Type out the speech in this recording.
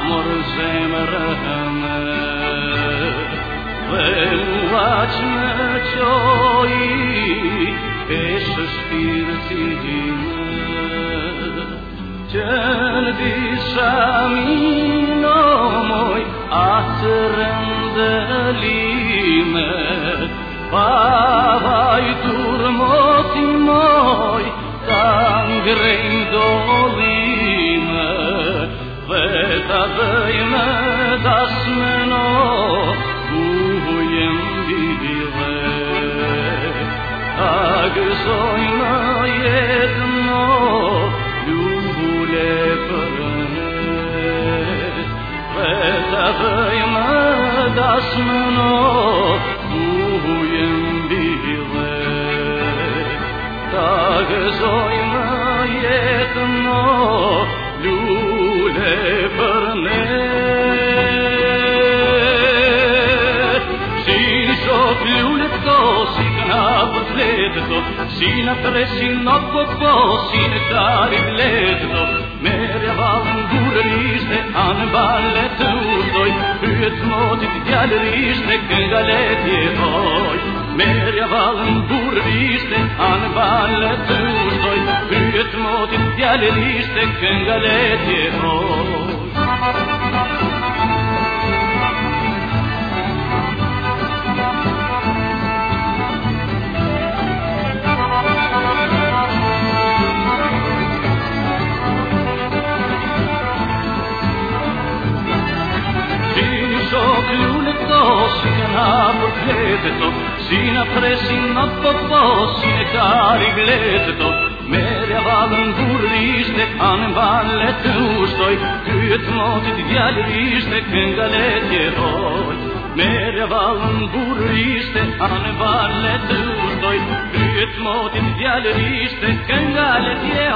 amor zemrëme dhe uaq në qoj peshë shpirtime që në disa mino moj atë rëndëlime pavajtur moti moj ta ngrejnë dolime dhe ta dhejmë dasmeno ujem bile ta gëzojmë jetëno lule për ne dhe ta dhejmë dasmeno ujem bile ta gëzojmë jetëno lule për ne si shok lule këto si këna për fletë to si në presin në popo si në kari fletë to merja valën gurërishte anë balet të urdoj pyet motit djallërishte këngalet jetoj merja valën gurërishte anë balet të urdoj pyet motit djallërishte këngalet jetoj lule këto si këna për fletë to si në presin në popo si në kari gletë to merja valën gurërishte anë balet të ushtoj pyet motit djallërishte këngalet jetoj merja valën gurërishte anë balet të ushtoj pyet motit djallërishte këngalet jetoj